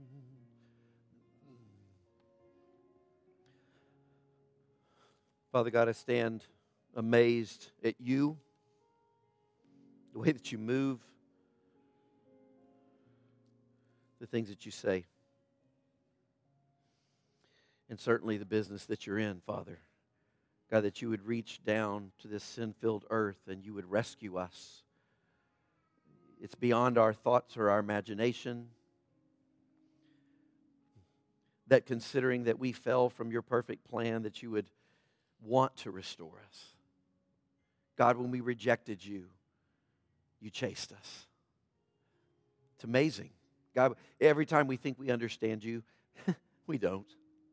Father God, I stand amazed at you, the way that you move, the things that you say, and certainly the business that you're in, Father. God, that you would reach down to this sin-filled earth and you would rescue us. It's beyond our thoughts or our imagination. That considering that we fell from your perfect plan, that you would want to restore us. God, when we rejected you, you chased us. It's amazing. God, every time we think we understand you, we don't.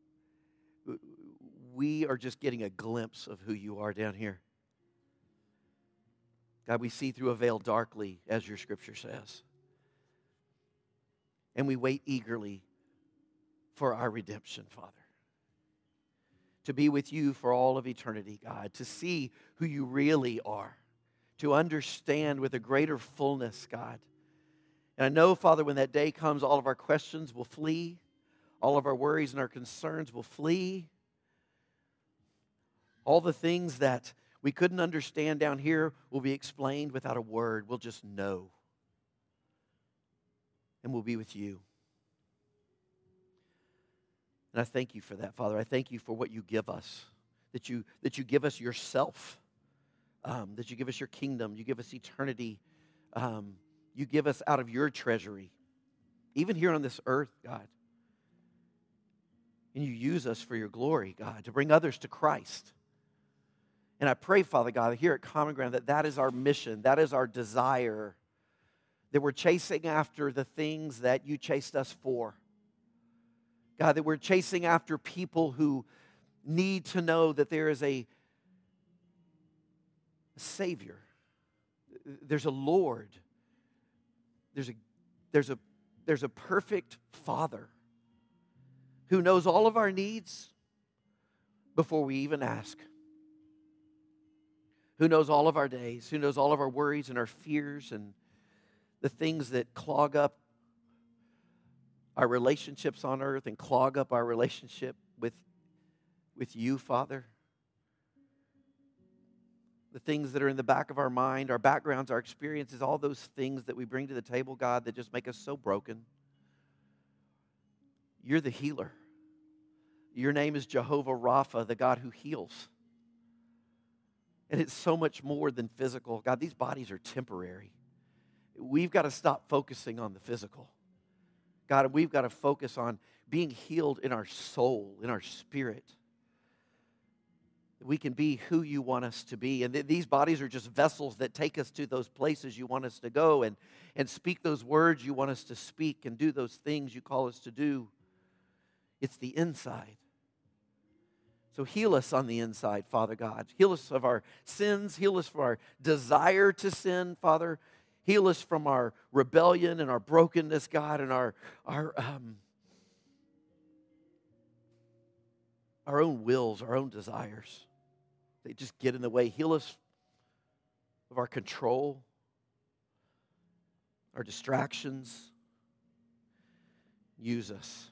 We are just getting a glimpse of who you are down here. God, we see through a veil darkly, as your scripture says. And we wait eagerly for our redemption, Father. To be with you for all of eternity, God. To see who you really are. To understand with a greater fullness, God. And I know, Father, when that day comes, all of our questions will flee. All of our worries and our concerns will flee. All the things that we couldn't understand down here will be explained without a word. We'll just know. And we'll be with you. And I thank you for that, Father. I thank you for what you give us. That you give us yourself. That you give us your kingdom. You give us eternity. You give us out of your treasury. Even here on this earth, God. And you use us for your glory, God, to bring others to Christ. And I pray, Father God, here at Common Ground, that is our mission. That is our desire. That we're chasing after the things that you chased us for. God, that we're chasing after people who need to know that there is a Savior. There's a Lord. There's a perfect Father who knows all of our needs before we even ask. Who knows all of our days. Who knows all of our worries and our fears and the things that clog up our relationships on earth and clog up our relationship with you, Father. The things that are in the back of our mind, our backgrounds, our experiences, all those things that we bring to the table, God, that just make us so broken. You're the healer. Your name is Jehovah Rapha, the God who heals. And it's so much more than physical. God, these bodies are temporary. We've got to stop focusing on the physical. God, we've got to focus on being healed in our soul, in our spirit. We can be who you want us to be. And these bodies are just vessels that take us to those places you want us to go and speak those words you want us to speak and do those things you call us to do. It's the inside. So heal us on the inside, Father God. Heal us of our sins. Heal us from our desire to sin, Father. Heal us from our rebellion and our brokenness, God, and our own wills, our own desires. They just get in the way. Heal us of our control, our distractions. Use us.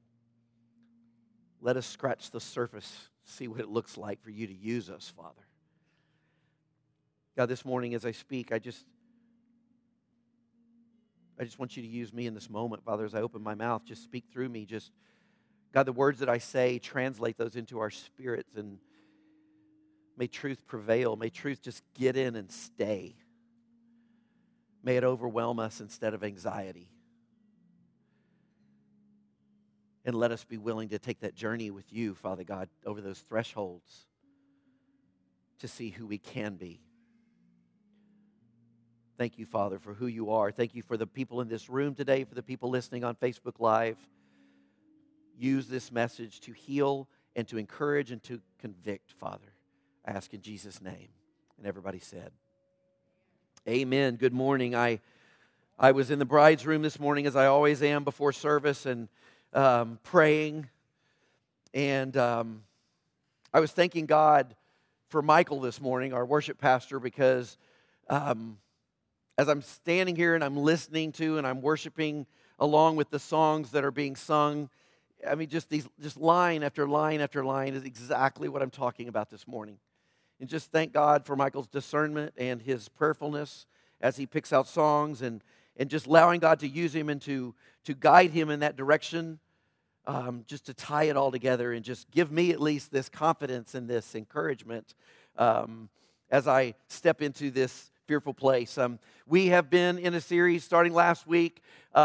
Let us scratch the surface, see what it looks like for you to use us, Father. God, this morning as I speak, I just want you to use me in this moment, Father, as I open my mouth. Just speak through me. Just, God, the words that I say, translate those into our spirits, and may truth prevail. May truth just get in and stay. May it overwhelm us instead of anxiety. And let us be willing to take that journey with you, Father God, over those thresholds to see who we can be. Thank you, Father, for who you are. Thank you for the people in this room today, for the people listening on Facebook Live. Use this message to heal and to encourage and to convict, Father. I ask in Jesus' name. And everybody said, amen. Good morning. I was in the bride's room this morning, as I always am before service, and praying. And I was thanking God for Michael this morning, our worship pastor, because as I'm standing here and I'm listening to and I'm worshiping along with the songs that are being sung. I mean, just line after line after line is exactly what I'm talking about this morning. And just thank God for Michael's discernment and his prayerfulness as he picks out songs, and just allowing God to use him and to guide him in that direction, just to tie it all together and just give me at least this confidence and this encouragement as I step into this fearful place. We have been in a series starting last week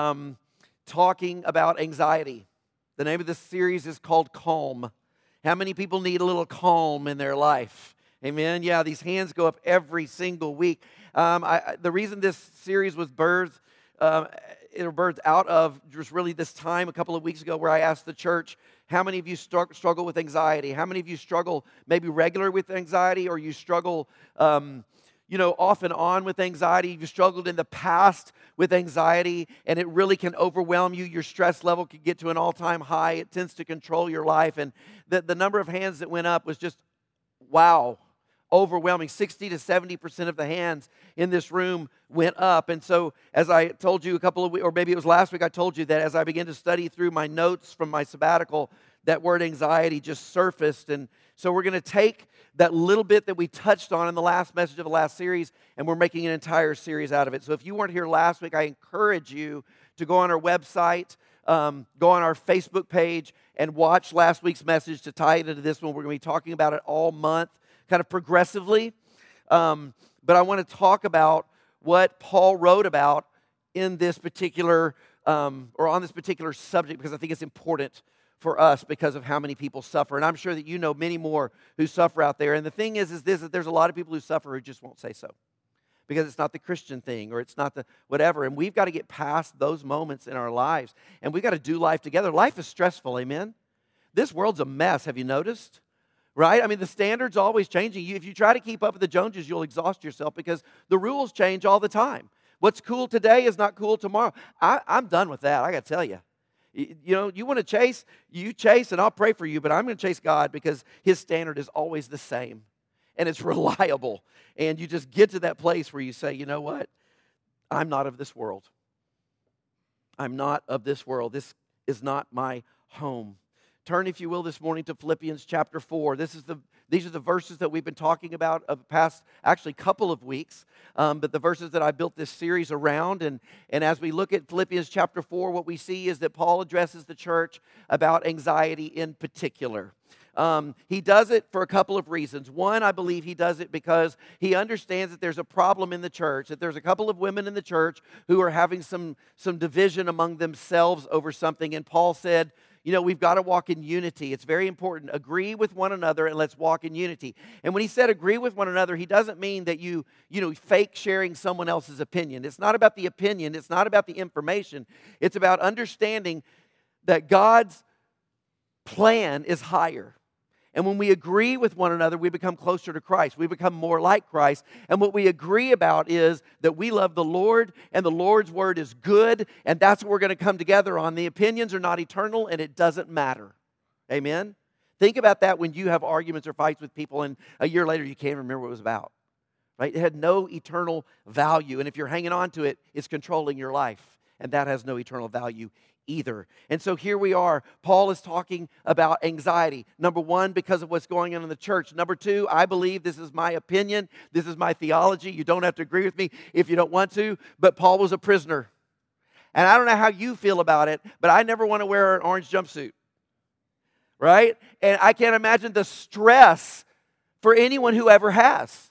talking about anxiety. The name of this series is called Calm. How many people need a little calm in their life? Amen. Yeah, these hands go up every single week. The reason this series was birthed, birthed out of just really this time a couple of weeks ago where I asked the church, how many of you struggle with anxiety? How many of you struggle maybe regular with anxiety, or you struggle off and on with anxiety? You've struggled in the past with anxiety, and it really can overwhelm you. Your stress level can get to an all-time high. It tends to control your life. And the number of hands that went up was just, wow, overwhelming. 60 to 70% of the hands in this room went up. And so, as I told you a couple of weeks, or maybe it was last week, I told you that as I began to study through my notes from my sabbatical, that word anxiety just surfaced. And so we're going to take that little bit that we touched on in the last message of the last series, and we're making an entire series out of it. So if you weren't here last week, I encourage you to go on our website, go on our Facebook page, and watch last week's message to tie it into this one. We're going to be talking about it all month, kind of progressively. But I want to talk about what Paul wrote about in this particular, or on this particular subject, because I think it's important for us because of how many people suffer. And I'm sure that you know many more who suffer out there. And the thing is this, that there's a lot of people who suffer who just won't say so, because it's not the Christian thing, or it's not the whatever. And we've got to get past those moments in our lives, and we've got to do life together. Life is stressful, amen? This world's a mess, have you noticed? Right? I mean, the standard's always changing. If you try to keep up with the Joneses, you'll exhaust yourself because the rules change all the time. What's cool today is not cool tomorrow. I'm done with that, I got to tell you. You want to chase, you chase, and I'll pray for you, but I'm going to chase God because His standard is always the same, and it's reliable. And you just get to that place where you say, you know what? I'm not of this world. I'm not of this world. This is not my home. Turn, if you will, this morning to Philippians chapter 4. These are the verses that we've been talking about of the past, actually, couple of weeks. But the verses that I built this series around. And as we look at Philippians chapter 4, what we see is that Paul addresses the church about anxiety in particular. He does it for a couple of reasons. One, I believe he does it because he understands that there's a problem in the church, that there's a couple of women in the church who are having some division among themselves over something. And Paul said, we've got to walk in unity. It's very important. Agree with one another and let's walk in unity. And when he said agree with one another, he doesn't mean that you fake sharing someone else's opinion. It's not about the opinion. It's not about the information. It's about understanding that God's plan is higher. And when we agree with one another, we become closer to Christ. We become more like Christ. And what we agree about is that we love the Lord, and the Lord's word is good, and that's what we're going to come together on. The opinions are not eternal, and it doesn't matter. Amen? Think about that when you have arguments or fights with people, and a year later you can't remember what it was about. Right? It had no eternal value, and if you're hanging on to it, it's controlling your life, and that has no eternal value either. And so here we are. Paul is talking about anxiety. Number one, because of what's going on in the church. Number two, I believe, this is my opinion, this is my theology. You don't have to agree with me if you don't want to, but Paul was a prisoner. And I don't know how you feel about it, but I never want to wear an orange jumpsuit. Right? And I can't imagine the stress for anyone who ever has.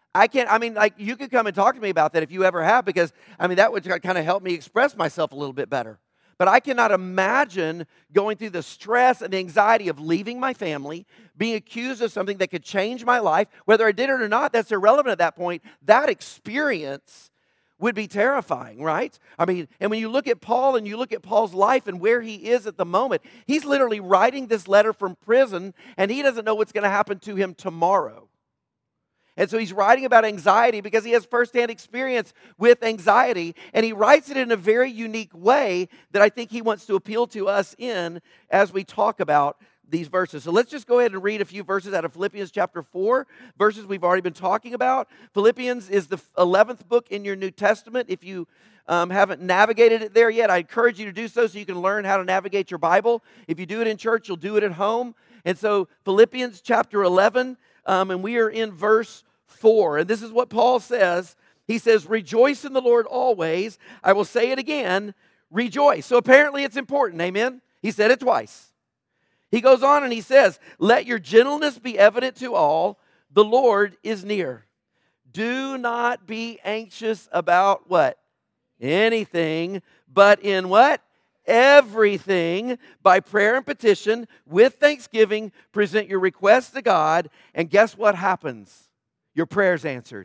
You could come and talk to me about that if you ever have, because, that would kind of help me express myself a little bit better. But I cannot imagine going through the stress and the anxiety of leaving my family, being accused of something that could change my life. Whether I did it or not, that's irrelevant at that point. That experience would be terrifying, right? And when you look at Paul and you look at Paul's life and where he is at the moment, he's literally writing this letter from prison, and he doesn't know what's going to happen to him tomorrow. And so he's writing about anxiety because he has firsthand experience with anxiety, and he writes it in a very unique way that I think he wants to appeal to us in as we talk about these verses. So let's just go ahead and read a few verses out of Philippians chapter 4, verses we've already been talking about. Philippians is the 11th book in your New Testament. If you haven't navigated it there yet, I encourage you to do so you can learn how to navigate your Bible. If you do it in church, you'll do it at home. And so Philippians chapter 11, and we are in verse 4. And this is what Paul says. He says, rejoice in the Lord always. I will say it again, rejoice. So apparently it's important, amen? He said it twice. He goes on and he says, let your gentleness be evident to all. The Lord is near. Do not be anxious about what? Anything, but in what? Everything, by prayer and petition, with thanksgiving, present your requests to God. And guess what happens? Your prayer's answered.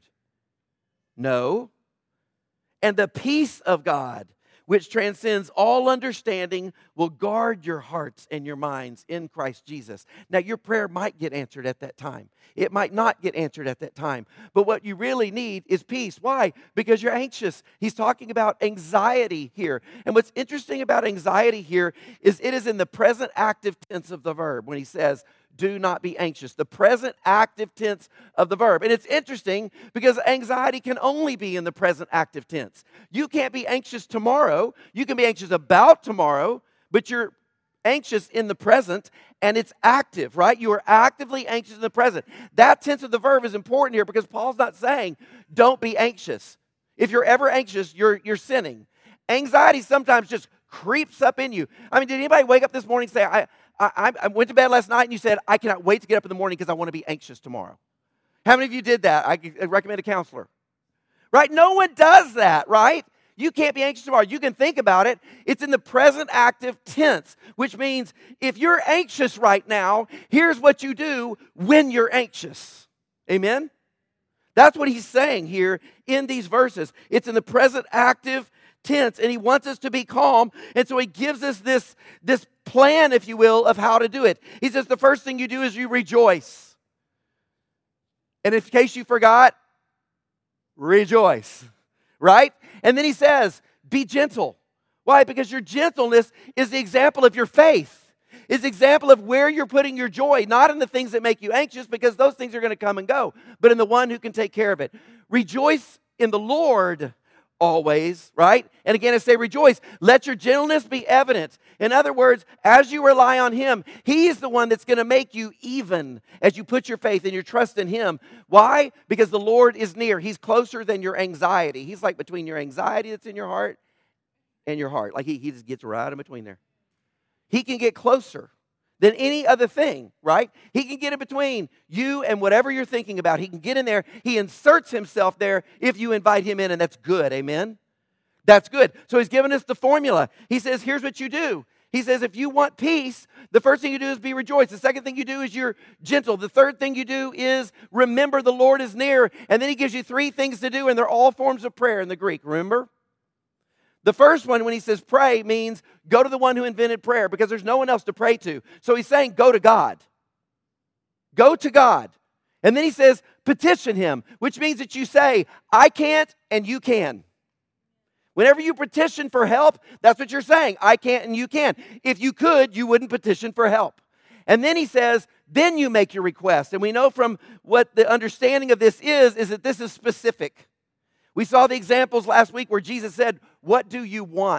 No. And the peace of God, which transcends all understanding, will guard your hearts and your minds in Christ Jesus. Now, your prayer might get answered at that time. It might not get answered at that time. But what you really need is peace. Why? Because you're anxious. He's talking about anxiety here. And what's interesting about anxiety here is it is in the present active tense of the verb when he says, do not be anxious. The present active tense of the verb. And it's interesting because anxiety can only be in the present active tense. You can't be anxious tomorrow. You can be anxious about tomorrow, but you're anxious in the present and it's active, right? You are actively anxious in the present. That tense of the verb is important here because Paul's not saying don't be anxious. If you're ever anxious, you're sinning. Anxiety sometimes just creeps up in you. I mean, did anybody wake up this morning and say, I went to bed last night and you said, I cannot wait to get up in the morning because I want to be anxious tomorrow? How many of you did that? I recommend a counselor. Right? No one does that, right? You can't be anxious tomorrow. You can think about it. It's in the present active tense, which means if you're anxious right now, here's what you do when you're anxious. Amen? That's what he's saying here in these verses. It's in the present active tense, and he wants us to be calm, and so he gives us this plan, if you will, of how to do it. He says the first thing you do is you rejoice. And in case you forgot, rejoice, right? And then he says, be gentle. Why? Because your gentleness is the example of your faith. Is the example of where you're putting your joy, not in the things that make you anxious, because those things are going to come and go, but in the one who can take care of it. Rejoice in the Lord always, right? And again, I say rejoice. Let your gentleness be evident. In other words, as you rely on him, he is the one that's going to make you even as you put your faith and your trust in him. Why? Because the Lord is near. He's closer than your anxiety. He's like between your anxiety that's in your heart and your heart. Like he just gets right in between there. He can get closer than any other thing, right? He can get in between you and whatever you're thinking about. He can get in there. He inserts himself there if you invite him in, and that's good, amen? That's good. So he's given us the formula. He says, here's what you do. He says, if you want peace, the first thing you do is be rejoiced. The second thing you do is you're gentle. The third thing you do is remember the Lord is near. And then he gives you three things to do, and they're all forms of prayer in the Greek, remember? The first one, when he says pray, means go to the one who invented prayer because there's no one else to pray to. So he's saying go to God. Go to God. And then he says petition him, which means that you say, I can't and you can. Whenever you petition for help, that's what you're saying. I can't and you can. If you could, you wouldn't petition for help. And then he says, then you make your request. And we know from what the understanding of this is that this is specific. We saw the examples last week where Jesus said, what do you want?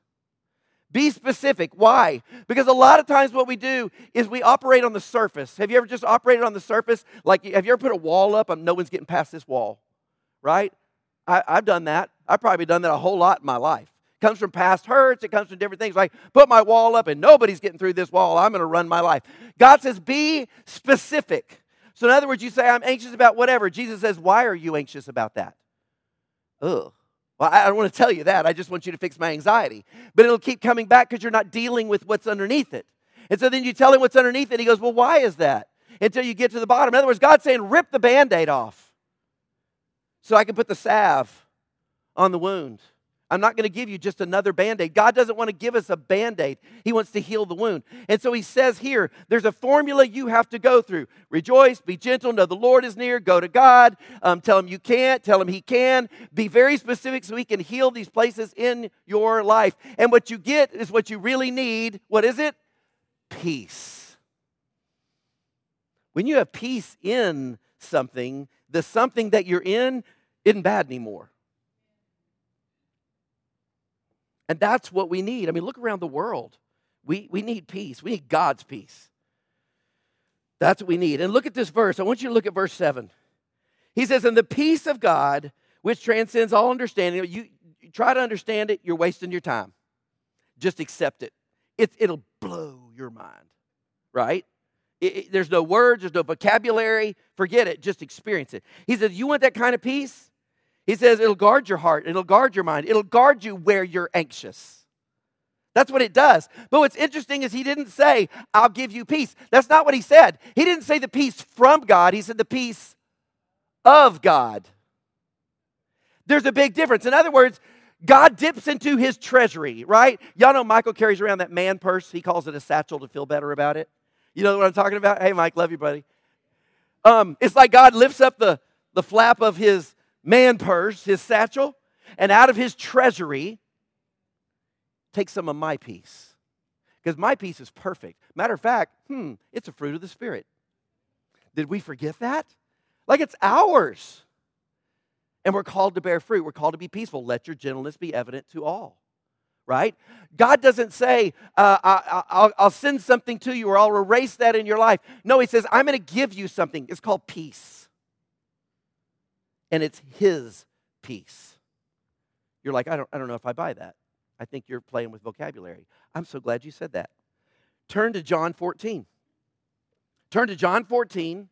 Be specific. Why? Because a lot of times what we do is we operate on the surface. Have you ever just operated on the surface? Like, have you ever put a wall up and no one's getting past this wall? Right? I've done that. I've probably done that a whole lot in my life. It comes from past hurts. It comes from different things. Like, put my wall up and nobody's getting through this wall. I'm going to run my life. God says, be specific. So in other words, you say, I'm anxious about whatever. Jesus says, why are you anxious about that? Ugh. Well, I don't want to tell you that. I just want you to fix my anxiety. But it'll keep coming back because you're not dealing with what's underneath it. And so then you tell him what's underneath it. He goes, well, why is that? Until you get to the bottom. In other words, God's saying, rip the Band-Aid off so I can put the salve on the wound. I'm not going to give you just another Band-Aid. God doesn't want to give us a Band-Aid. He wants to heal the wound. And so he says here, there's a formula you have to go through. Rejoice, be gentle, know the Lord is near, go to God, tell him you can't, tell him he can. Be very specific so he can heal these places in your life. And what you get is what you really need. What is it? Peace. When you have peace in something, the something that you're in isn't bad anymore. And that's what we need. I mean, look around the world. We need peace. We need God's peace. That's what we need. And look at this verse. I want you to look at verse 7. He says, and the peace of God, which transcends all understanding. You try to understand it, you're wasting your time. Just accept it. It'll blow your mind, right? There's no words, there's no vocabulary. Forget it, just experience it. He says, you want that kind of peace? He says, it'll guard your heart, it'll guard your mind, it'll guard you where you're anxious. That's what it does. But what's interesting is he didn't say, I'll give you peace. That's not what he said. He didn't say the peace from God, he said the peace of God. There's a big difference. In other words, God dips into his treasury, right? Y'all know Michael carries around that man purse. He calls it a satchel to feel better about it. You know what I'm talking about? Hey, Mike, love you, buddy. It's like God lifts up the flap of his man purse, his satchel, and out of his treasury, take some of my peace. Because my peace is perfect. Matter of fact, it's a fruit of the Spirit. Did we forget that? Like it's ours. And we're called to bear fruit. We're called to be peaceful. Let your gentleness be evident to all. Right? God doesn't say, I'll send something to you or I'll erase that in your life. No, he says, I'm going to give you something. It's called peace. And it's his peace. You're like, I don't know if I buy that. I think you're playing with vocabulary. I'm so glad you said that. Turn to John 14. Turn to John 14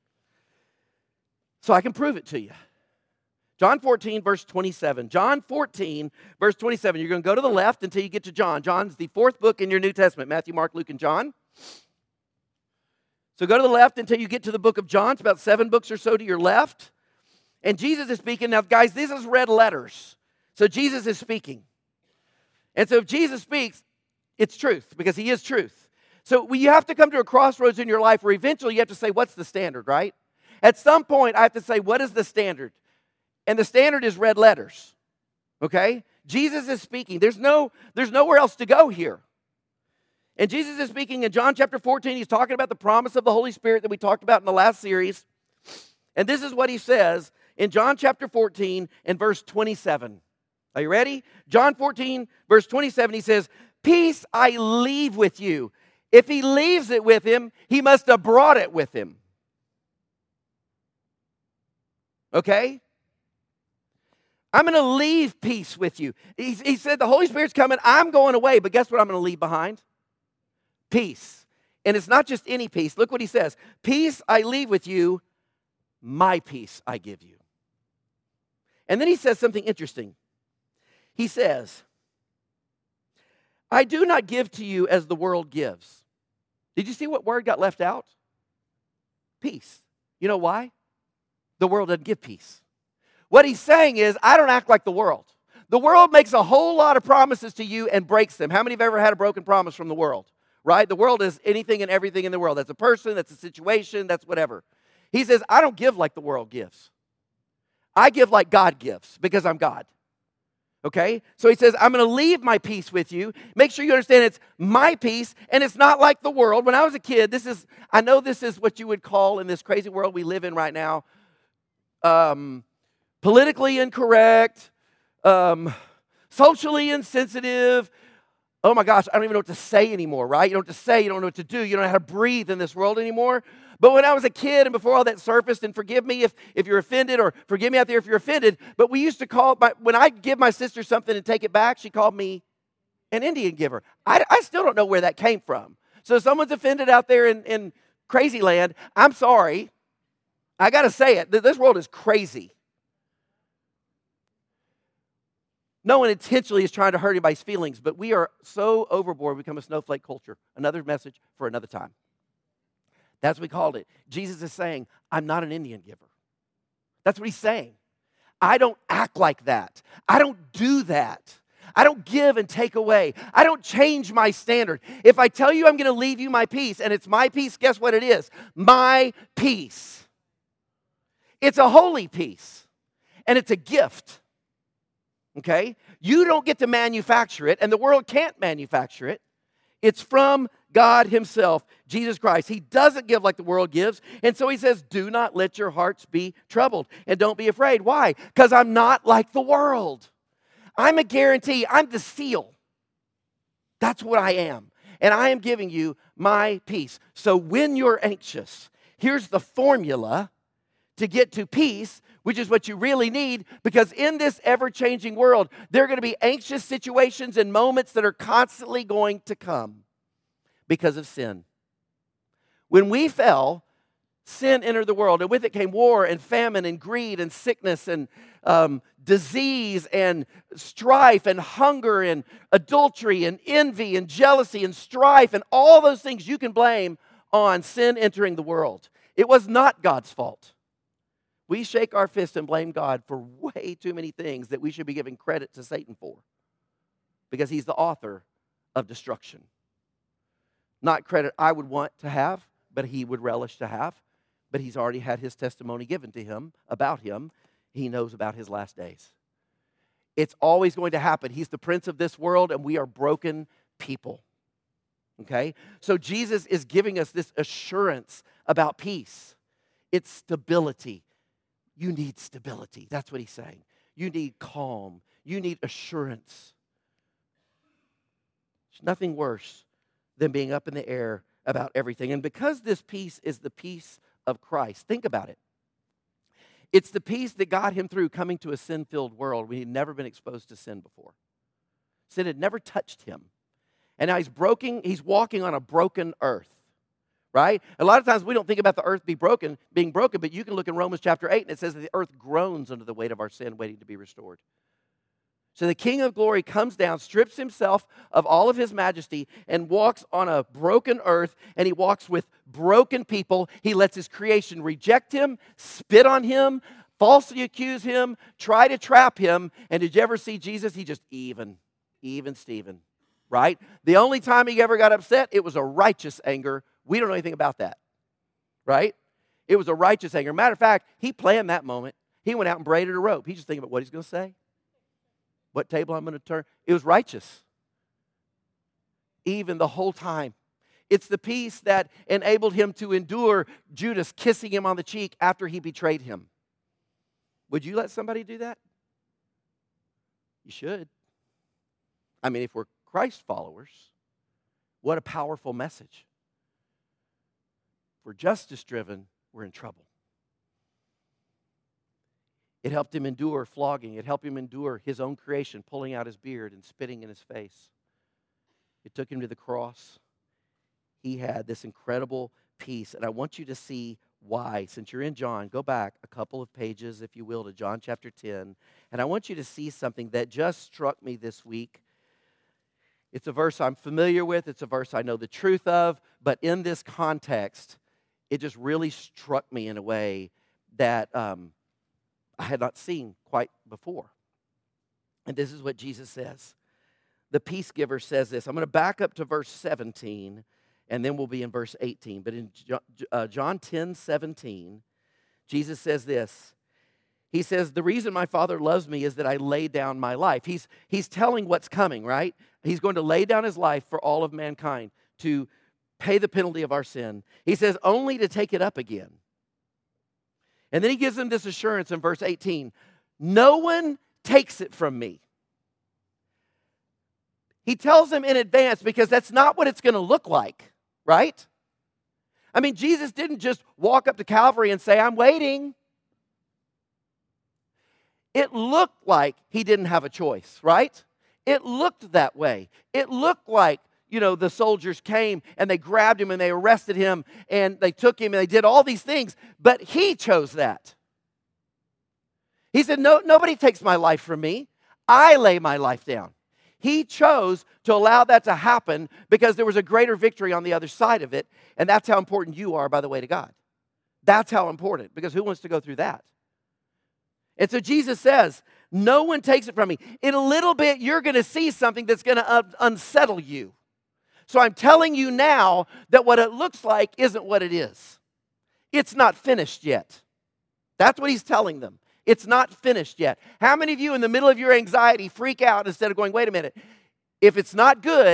so I can prove it to you. John 14, verse 27. John 14, verse 27. You're going to go to the left until you get to John. John's the fourth book in your New Testament. Matthew, Mark, Luke, and John. So go to the left until you get to the book of John. It's about 7 books or so to your left. And Jesus is speaking. Now, guys, this is red letters. So Jesus is speaking. And so if Jesus speaks, it's truth because he is truth. So you have to come to a crossroads in your life where eventually you have to say, what's the standard, right? At some point, I have to say, what is the standard? And the standard is red letters, okay? Jesus is speaking. There's nowhere else to go here. And Jesus is speaking in John chapter 14. He's talking about the promise of the Holy Spirit that we talked about in the last series. And this is what he says in John chapter 14 and verse 27. Are you ready? John 14, verse 27, he says, peace I leave with you. If he leaves it with him, he must have brought it with him. Okay? I'm going to leave peace with you. He said the Holy Spirit's coming. I'm going away. But guess what I'm going to leave behind? Peace. And it's not just any peace. Look what he says. Peace I leave with you. My peace I give you. And then he says something interesting. He says, I do not give to you as the world gives. Did you see what word got left out? Peace. You know why? The world doesn't give peace. What he's saying is, I don't act like the world. The world makes a whole lot of promises to you and breaks them. How many have ever had a broken promise from the world? Right? The world is anything and everything in the world. That's a person, that's a situation, that's whatever. He says, I don't give like the world gives. I give like God gives because I'm God. Okay? So he says, I'm going to leave my peace with you. Make sure you understand it's my peace and it's not like the world. When I was a kid, I know this is what you would call in this crazy world we live in right now, politically incorrect, socially insensitive. Oh my gosh, I don't even know what to say anymore, right? You don't know what to say, you don't know what to do, you don't know how to breathe in this world anymore. But when I was a kid and before all that surfaced, and forgive me if you're offended, or forgive me out there if you're offended, but we used to call, when I'd give my sister something and take it back, she called me an Indian giver. I still don't know where that came from. So if someone's offended out there in crazy land, I'm sorry. I got to say it. This world is crazy. No one intentionally is trying to hurt anybody's feelings, but we are so overboard, we become a snowflake culture. Another message for another time. That's what we called it. Jesus is saying, I'm not an Indian giver. That's what he's saying. I don't act like that. I don't do that. I don't give and take away. I don't change my standard. If I tell you I'm going to leave you my peace, and it's my peace, guess what it is? My peace. It's a holy peace, and it's a gift. Okay? You don't get to manufacture it, and the world can't manufacture it. It's from God himself, Jesus Christ. He doesn't give like the world gives. And so he says, do not let your hearts be troubled and don't be afraid. Why? Because I'm not like the world. I'm a guarantee. I'm the seal. That's what I am. And I am giving you my peace. So when you're anxious, here's the formula to get to peace, which is what you really need, because in this ever-changing world, there are going to be anxious situations and moments that are constantly going to come because of sin. When we fell, sin entered the world, and with it came war and famine and greed and sickness and disease and strife and hunger and adultery and envy and jealousy and strife and all those things you can blame on sin entering the world. It was not God's fault. We shake our fist and blame God for way too many things that we should be giving credit to Satan for, because he's the author of destruction. Not credit I would want to have, but he would relish to have. But he's already had his testimony given to him about him. He knows about his last days. It's always going to happen. He's the prince of this world, and we are broken people. Okay? So Jesus is giving us this assurance about peace. It's stability. You need stability. That's what he's saying. You need calm. You need assurance. There's nothing worse than being up in the air about everything. And because this peace is the peace of Christ, think about it. It's the peace that got him through coming to a sin-filled world when he'd never been exposed to sin before. Sin had never touched him. And now he's walking on a broken earth. Right? A lot of times we don't think about the earth being broken, but you can look in Romans chapter 8 and it says that the earth groans under the weight of our sin, waiting to be restored. So the King of glory comes down, strips himself of all of his majesty, and walks on a broken earth, and he walks with broken people. He lets his creation reject him, spit on him, falsely accuse him, try to trap him. And did you ever see Jesus? He just even Steven, right? The only time he ever got upset, it was a righteous anger. We don't know anything about that, right? It was a righteous anger. Matter of fact, he planned that moment. He went out and braided a rope. He's just thinking about what he's going to say, what table I'm going to turn. It was righteous, even the whole time. It's the peace that enabled him to endure Judas kissing him on the cheek after he betrayed him. Would you let somebody do that? You should. I mean, if we're Christ followers, what a powerful message. If we're justice-driven, we're in trouble. It helped him endure flogging. It helped him endure his own creation, pulling out his beard and spitting in his face. It took him to the cross. He had this incredible peace. And I want you to see why. Since you're in John, go back a couple of pages, if you will, to John chapter 10. And I want you to see something that just struck me this week. It's a verse I'm familiar with. It's a verse I know the truth of. But in this context, it just really struck me in a way that I had not seen quite before. And this is what Jesus says. The peace giver says this. I'm going to back up to verse 17, and then we'll be in verse 18. But in John 10:17, Jesus says this. He says, the reason my Father loves me is that I lay down my life. He's telling what's coming, right? He's going to lay down his life for all of mankind to pay the penalty of our sin. He says, only to take it up again. And then he gives them this assurance in verse 18. No one takes it from me. He tells them in advance because that's not what it's going to look like, right? I mean, Jesus didn't just walk up to Calvary and say, I'm waiting. It looked like he didn't have a choice, right? It looked that way. It looked like, the soldiers came and they grabbed him and they arrested him and they took him and they did all these things. But he chose that. He said, no, nobody takes my life from me. I lay my life down. He chose to allow that to happen because there was a greater victory on the other side of it. And that's how important you are, by the way, to God. That's how important, because who wants to go through that? And so Jesus says, no one takes it from me. In a little bit, you're going to see something that's going to unsettle you. So I'm telling you now that what it looks like isn't what it is. It's not finished yet. That's what he's telling them. It's not finished yet. How many of you in the middle of your anxiety freak out instead of going, wait a minute, if it's not good,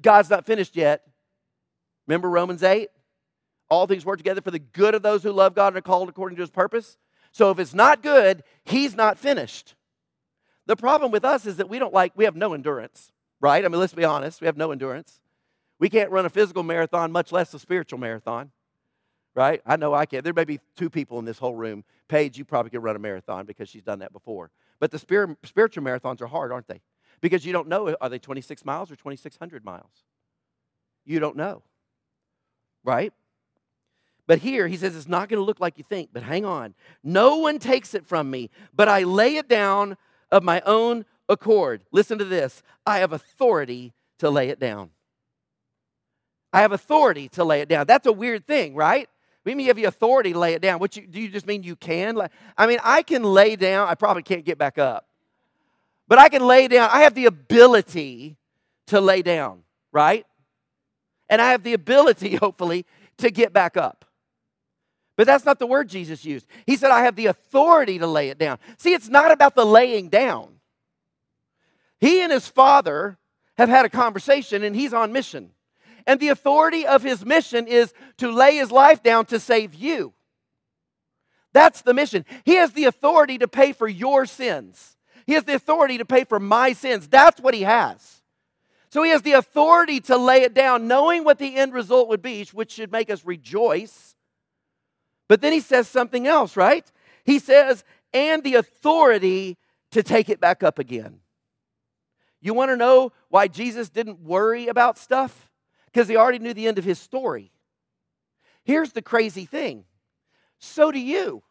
God's not finished yet. Remember Romans 8? All things work together for the good of those who love God and are called according to his purpose. So if it's not good, he's not finished. The problem with us is that we have no endurance, right? I mean, let's be honest. We have no endurance. We can't run a physical marathon, much less a spiritual marathon, right? I know I can't. There may be 2 people in this whole room. Paige, you probably could run a marathon because she's done that before. But the spiritual marathons are hard, aren't they? Because you don't know, are they 26 miles or 2,600 miles? You don't know, right? But here he says it's not going to look like you think, but hang on. No one takes it from me, but I lay it down of my own accord. Listen to this. I have authority to lay it down. I have authority to lay it down. That's a weird thing, right? We mean you have the authority to lay it down. Do you just mean you can? I can lay down. I probably can't get back up. But I can lay down. I have the ability to lay down, right? And I have the ability, hopefully, to get back up. But that's not the word Jesus used. He said, I have the authority to lay it down. See, it's not about the laying down. He and his Father have had a conversation, and he's on mission. And the authority of his mission is to lay his life down to save you. That's the mission. He has the authority to pay for your sins. He has the authority to pay for my sins. That's what he has. So he has the authority to lay it down, knowing what the end result would be, which should make us rejoice. But then he says something else, right? He says, and the authority to take it back up again. You want to know why Jesus didn't worry about stuff? Because he already knew the end of his story. Here's the crazy thing. So do you.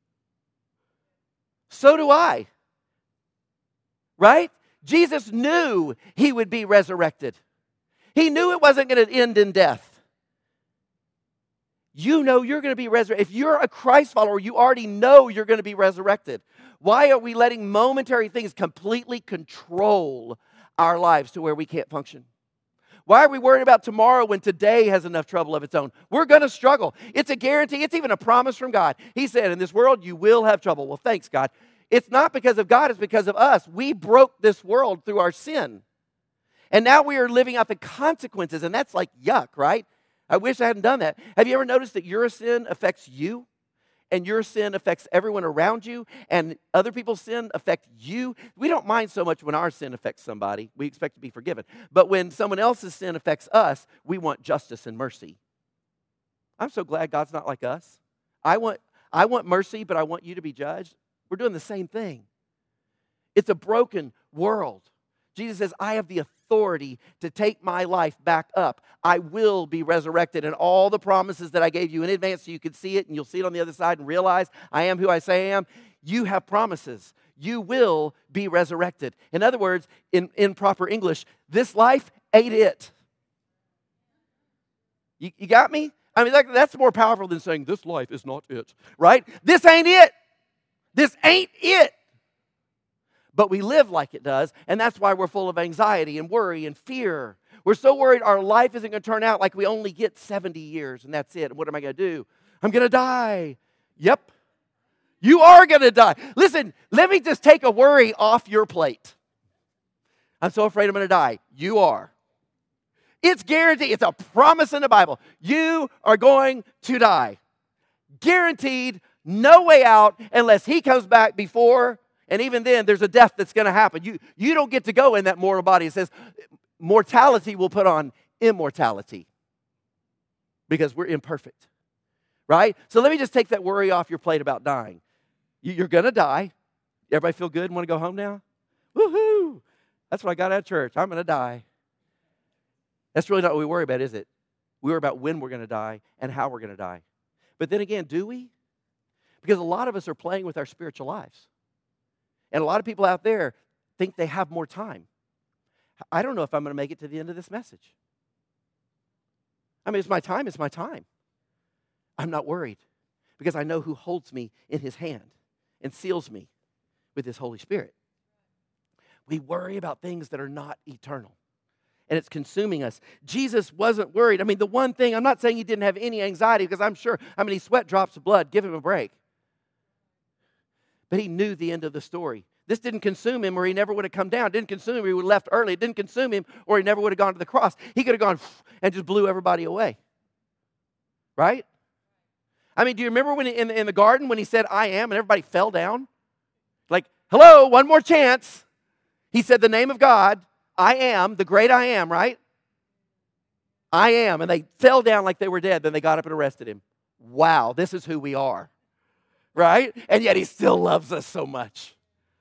So do I. Right? Jesus knew he would be resurrected. He knew it wasn't going to end in death. You know you're going to be resurrected. If you're a Christ follower, you already know you're going to be resurrected. Why are we letting momentary things completely control our lives to where we can't function? Why are we worried about tomorrow when today has enough trouble of its own? We're going to struggle. It's a guarantee. It's even a promise from God. He said, in this world, you will have trouble. Well, thanks, God. It's not because of God. It's because of us. We broke this world through our sin. And now we are living out the consequences. And that's like yuck, right? I wish I hadn't done that. Have you ever noticed that your sin affects you? And your sin affects everyone around you, and other people's sin affect you. We don't mind so much when our sin affects somebody. We expect to be forgiven. But when someone else's sin affects us, we want justice and mercy. I'm so glad God's not like us. I want mercy, but I want you to be judged. We're doing the same thing. It's a broken world. Jesus says, I have the authority to take my life back up. I will be resurrected, and all the promises that I gave you in advance so you could see it, and you'll see it on the other side and realize I am who I say I am. You have promises. You will be resurrected. In other words, in proper English, this life ain't it. You got me? I mean, that's more powerful than saying this life is not it, right? This ain't it. This ain't it. But we live like it does, and that's why we're full of anxiety and worry and fear. We're so worried our life isn't going to turn out like we only get 70 years, and that's it. And what am I going to do? I'm going to die. Yep. You are going to die. Listen, let me just take a worry off your plate. I'm so afraid I'm going to die. You are. It's guaranteed. It's a promise in the Bible. You are going to die. Guaranteed, no way out unless he comes back before. And even then, there's a death that's going to happen. You don't get to go in that mortal body. It says mortality will put on immortality because we're imperfect, right? So let me just take that worry off your plate about dying. You're going to die. Everybody feel good and want to go home now? Woohoo! That's what I got out of church. I'm going to die. That's really not what we worry about, is it? We worry about when we're going to die and how we're going to die. But then again, do we? Because a lot of us are playing with our spiritual lives. And a lot of people out there think they have more time. I don't know if I'm going to make it to the end of this message. I mean, it's my time. It's my time. I'm not worried because I know who holds me in his hand and seals me with his Holy Spirit. We worry about things that are not eternal, and it's consuming us. Jesus wasn't worried. I mean, the one thing, I'm not saying he didn't have any anxiety because I'm sure, he sweat drops of blood. Give him a break. But he knew the end of the story. This didn't consume him or he never would have come down. It didn't consume him or he would have left early. It didn't consume him or he never would have gone to the cross. He could have gone and just blew everybody away. Right? I mean, do you remember when in the garden when he said, I am, and everybody fell down? Like, hello, one more chance. He said the name of God, I am, the great I am, right? I am. And they fell down like they were dead. Then they got up and arrested him. Wow, this is who we are. Right? And yet he still loves us so much.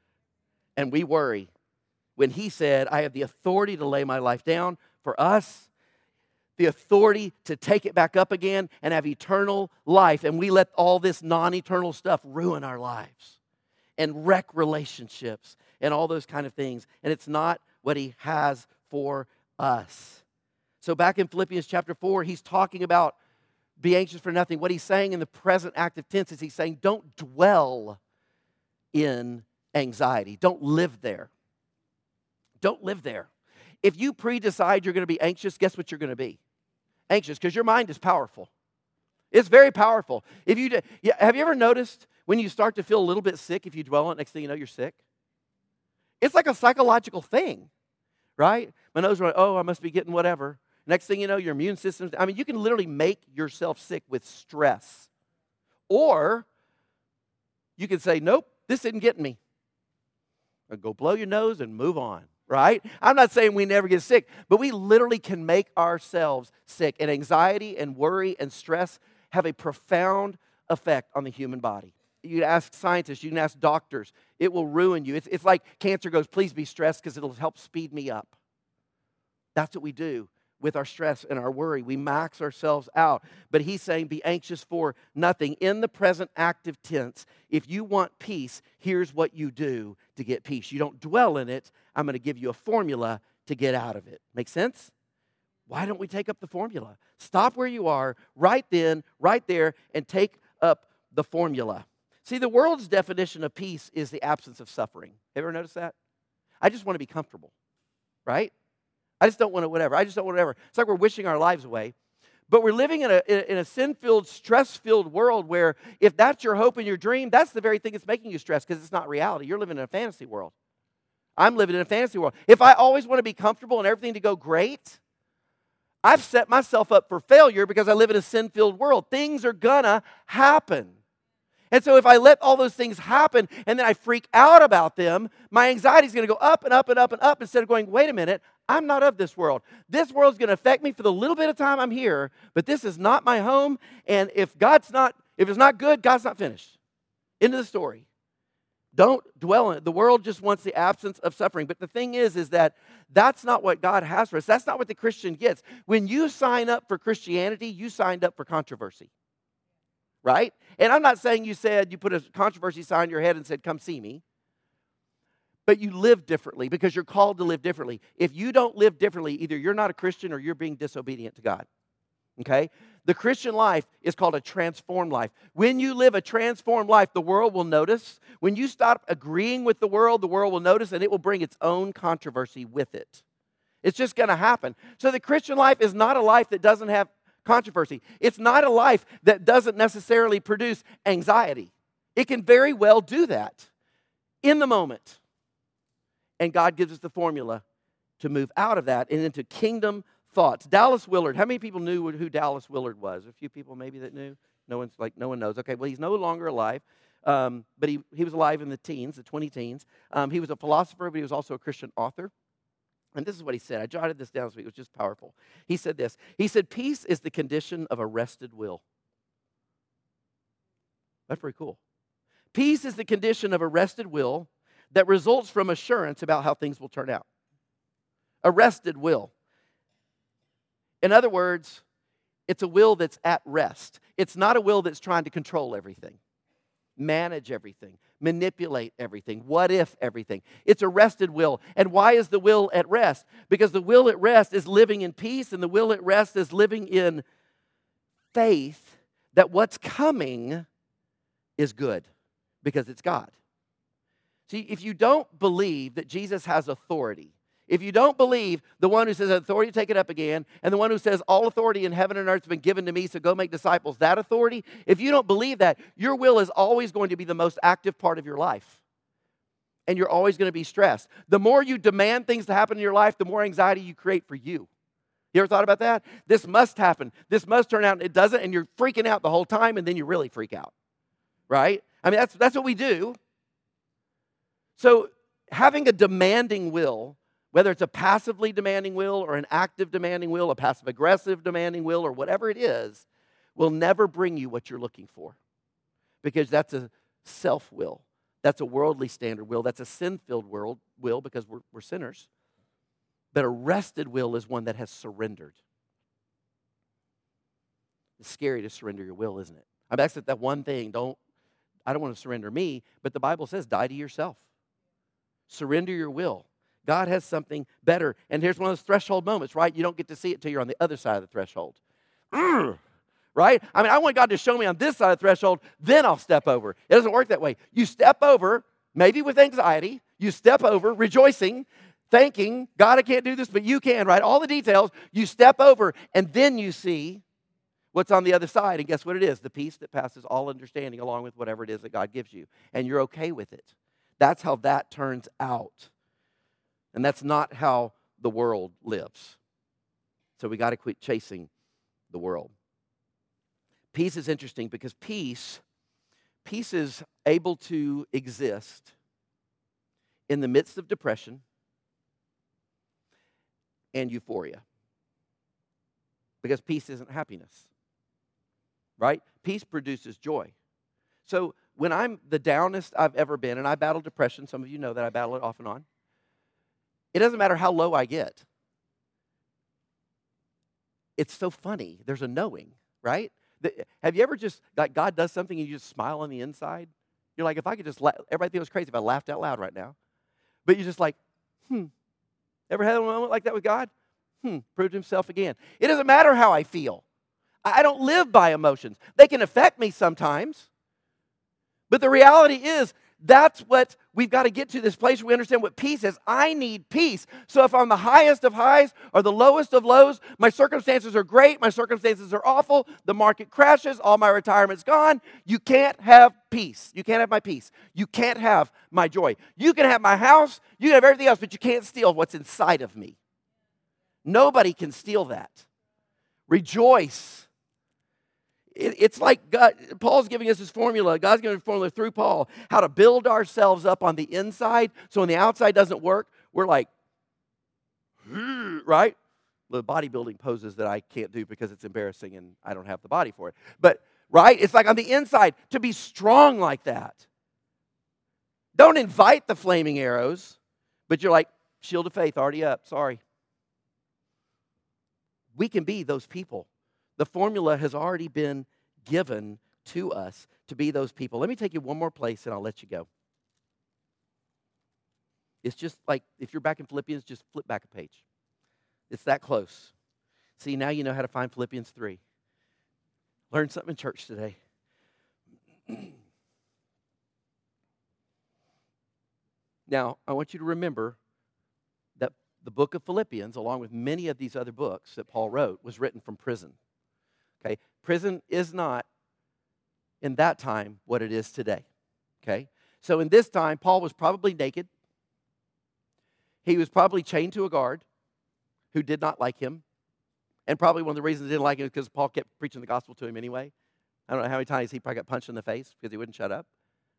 And we worry. When he said, I have the authority to lay my life down for us, the authority to take it back up again and have eternal life. And we let all this non-eternal stuff ruin our lives and wreck relationships and all those kind of things. And it's not what he has for us. So back in Philippians chapter 4, he's talking about be anxious for nothing. What he's saying in the present active tense is he's saying don't dwell in anxiety. Don't live there. Don't live there. If you pre-decide you're going to be anxious, guess what you're going to be? Anxious, because your mind is powerful. It's very powerful. Have you ever noticed when you start to feel a little bit sick, if you dwell on it, next thing you know, you're sick? It's like a psychological thing, right? My nose runs, I must be getting whatever. Next thing you know, your immune system, you can literally make yourself sick with stress. Or you can say, nope, this isn't getting me. Or go blow your nose and move on. Right? I'm not saying we never get sick, but we literally can make ourselves sick. And anxiety and worry and stress have a profound effect on the human body. You can ask scientists, you can ask doctors. It will ruin you. It's like cancer goes, please be stressed because it'll help speed me up. That's what we do with our stress and our worry. We max ourselves out. But he's saying be anxious for nothing. In the present active tense, if you want peace, here's what you do to get peace. You don't dwell in it. I'm going to give you a formula to get out of it. Make sense? Why don't we take up the formula? Stop where you are, right then, right there, and take up the formula. See, the world's definition of peace is the absence of suffering. Ever noticed that? I just want to be comfortable, right? I just don't want to whatever. I just don't want whatever. It's like we're wishing our lives away. But we're living in a sin-filled, stress-filled world where if that's your hope and your dream, that's the very thing that's making you stressed because it's not reality. You're living in a fantasy world. I'm living in a fantasy world. If I always want to be comfortable and everything to go great, I've set myself up for failure because I live in a sin-filled world. Things are gonna happen. And so if I let all those things happen and then I freak out about them, my anxiety is going to go up and up and up and up instead of going, wait a minute, I'm not of this world. This world's going to affect me for the little bit of time I'm here, but this is not my home. And if it's not good, God's not finished. End of the story. Don't dwell in it. The world just wants the absence of suffering. But the thing is that that's not what God has for us. That's not what the Christian gets. When you sign up for Christianity, you signed up for controversy. Right? And I'm not saying you put a controversy sign in your head and said, come see me. But you live differently because you're called to live differently. If you don't live differently, either you're not a Christian or you're being disobedient to God. Okay? The Christian life is called a transformed life. When you live a transformed life, the world will notice. When you stop agreeing with the world will notice and it will bring its own controversy with it. It's just going to happen. So the Christian life is not a life that doesn't have controversy. It's not a life that doesn't necessarily produce anxiety. It can very well do that in the moment. And God gives us the formula to move out of that and into kingdom thoughts. Dallas Willard. How many people knew who Dallas Willard was? A few people maybe that knew. No one knows. Okay, well, he's no longer alive. But he was alive in the 20 teens. He was a philosopher, but he was also a Christian author. And this is what he said. I jotted this down so it was just powerful. He said this. He said, peace is the condition of a rested will. That's pretty cool. Peace is the condition of a rested will that results from assurance about how things will turn out. A rested will. In other words, it's a will that's at rest. It's not a will that's trying to control everything, manage everything, manipulate everything, what if everything. It's a rested will. And why is the will at rest? Because the will at rest is living in peace, and the will at rest is living in faith that what's coming is good because it's God. See, if you don't believe that Jesus has authority, if you don't believe the one who says authority to take it up again, and the one who says all authority in heaven and earth has been given to me, so go make disciples, that authority, if you don't believe that, your will is always going to be the most active part of your life. and you're always going to be stressed. The more you demand things to happen in your life, the more anxiety you create for you. You ever thought about that? This must happen. This must turn out, and it doesn't, and you're freaking out the whole time, and then you really freak out, right? I mean, that's what we do. So having a demanding will, whether it's a passively demanding will or an active demanding will, a passive-aggressive demanding will, or whatever it is, will never bring you what you're looking for, because that's a self-will. That's a worldly standard will. That's a sin-filled will because we're sinners. But a rested will is one that has surrendered. It's scary to surrender your will, isn't it? I mean, that's that one thing. I don't want to surrender me, but the Bible says die to yourself. Surrender your will. God has something better. And here's one of those threshold moments, right? You don't get to see it till you're on the other side of the threshold. Right? I mean, I want God to show me on this side of the threshold, then I'll step over. It doesn't work that way. You step over, maybe with anxiety. You step over, rejoicing, thanking, God, I can't do this, but you can, right? All the details. You step over, and then you see what's on the other side. And guess what it is? The peace that passes all understanding, along with whatever it is that God gives you. And you're okay with it. That's how that turns out. And that's not how the world lives. So we got to quit chasing the world. Peace is interesting because peace is able to exist in the midst of depression and euphoria. Because peace isn't happiness, right? Peace produces joy. So when I'm the downest I've ever been, and I battle depression, some of you know that I battle it off and on, it doesn't matter how low I get. It's so funny. There's a knowing, right? Have you ever just, like, God does something and you just smile on the inside? You're like, if I could just, everybody thinks it was crazy if I laughed out loud right now. But you're just like, Ever had a moment like that with God? Proved himself again. It doesn't matter how I feel. I don't live by emotions. They can affect me sometimes. But the reality is, that's what we've got to get to, this place where we understand what peace is. I need peace. So if I'm the highest of highs or the lowest of lows, my circumstances are great, my circumstances are awful, the market crashes, all my retirement's gone, you can't have peace. You can't have my peace. You can't have my joy. You can have my house, you can have everything else, but you can't steal what's inside of me. Nobody can steal that. Rejoice. It's like God, Paul's giving us his formula. God's giving us a formula through Paul, how to build ourselves up on the inside so when the outside doesn't work, we're like, right? The bodybuilding poses that I can't do because it's embarrassing and I don't have the body for it. But, right? It's like on the inside, to be strong like that. Don't invite the flaming arrows, but you're like, shield of faith already up, sorry. We can be those people. The formula has already been given to us to be those people. Let me take you one more place and I'll let you go. It's just like, if you're back in Philippians, just flip back a page. It's that close. See, now you know how to find Philippians 3. Learn something in church today. Now, I want you to remember that the book of Philippians, along with many of these other books that Paul wrote, was written from prison. Okay, prison is not, in that time, what it is today. Okay, so in this time, Paul was probably naked. He was probably chained to a guard who did not like him. And probably one of the reasons he didn't like him is because Paul kept preaching the gospel to him anyway. I don't know how many times he probably got punched in the face because he wouldn't shut up.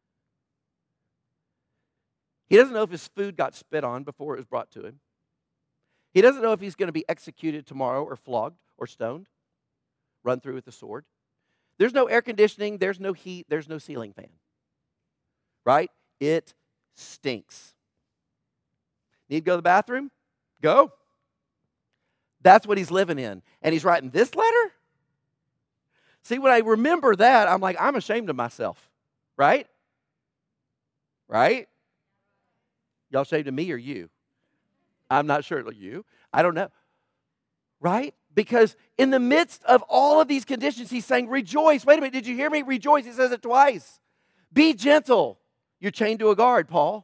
He doesn't know if his food got spit on before it was brought to him. He doesn't know if he's going to be executed tomorrow or flogged or stoned. Run through with the sword. There's no air conditioning, there's no heat, there's no ceiling fan. Right? It stinks. Need to go to the bathroom? Go. That's what he's living in. And he's writing this letter? See, when I remember that, I'm like, I'm ashamed of myself. Right? Right? Y'all ashamed of me or you? I'm not sure. You? I don't know. Right? Because in the midst of all of these conditions, he's saying, rejoice. Wait a minute, did you hear me? Rejoice. He says it twice. Be gentle. You're chained to a guard, Paul.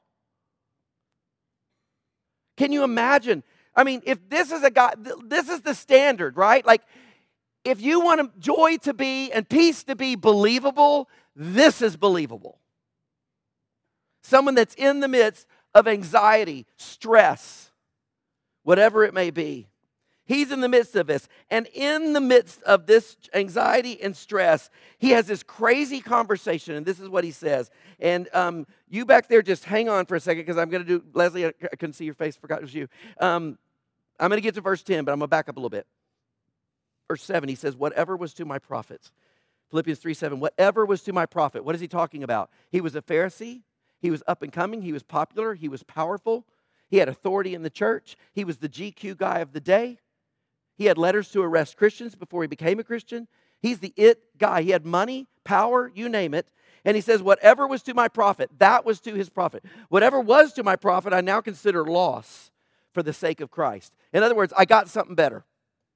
Can you imagine? I mean, if this is this is the standard, right? Like, if you want joy to be and peace to be believable, this is believable. Someone that's in the midst of anxiety, stress, whatever it may be. He's in the midst of this. And in the midst of this anxiety and stress, he has this crazy conversation. And this is what he says. And you back there, just hang on for a second because I'm going to do, Leslie, I couldn't see your face, forgot it was you. I'm going to get to verse 10, but I'm going to back up a little bit. Verse 7, he says, whatever was to my profit. Philippians 3:7, whatever was to my profit. What is he talking about? He was a Pharisee. He was up and coming. He was popular. He was powerful. He had authority in the church. He was the GQ guy of the day. He had letters to arrest Christians before he became a Christian. He's the it guy. He had money, power, you name it. And he says, whatever was to my profit, that was to his profit. Whatever was to my profit, I now consider loss for the sake of Christ. In other words, I got something better.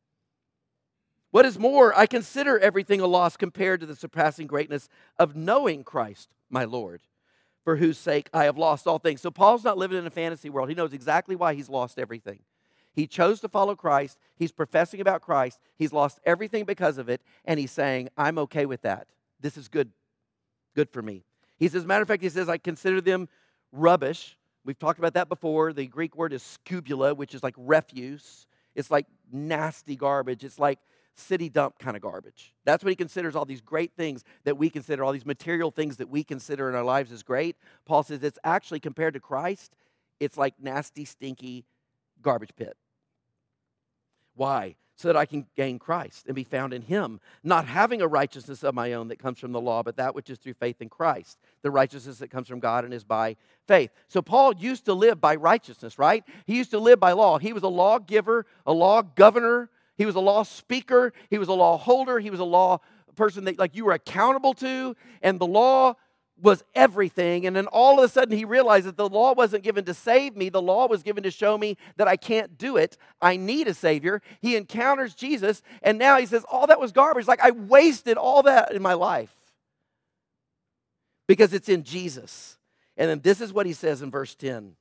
What is more, I consider everything a loss compared to the surpassing greatness of knowing Christ, my Lord, for whose sake I have lost all things. So Paul's not living in a fantasy world. He knows exactly why he's lost everything. He chose to follow Christ. He's professing about Christ. He's lost everything because of it. And he's saying, I'm okay with that. This is good for me. He says, as a matter of fact, he says, I consider them rubbish. We've talked about that before. The Greek word is scubula, which is like refuse. It's like nasty garbage. It's like city dump kind of garbage. That's what he considers all these great things that we consider, all these material things that we consider in our lives as great. Paul says it's actually, compared to Christ, it's like nasty, stinky garbage pit. Why? So that I can gain Christ and be found in him, not having a righteousness of my own that comes from the law, but that which is through faith in Christ, the righteousness that comes from God and is by faith. So Paul used to live by righteousness, right? He used to live by law. He was a lawgiver, a law governor. He was a law speaker. He was a law holder. He was a law person that like you were accountable to, and the law was everything. And then all of a sudden he realized that the law wasn't given to save me. The law was given to show me that I can't do it. I need a Savior. He encounters Jesus, and now he says, all that was garbage. Like I wasted all that in my life because it's in Jesus. And then this is what he says in verse 10.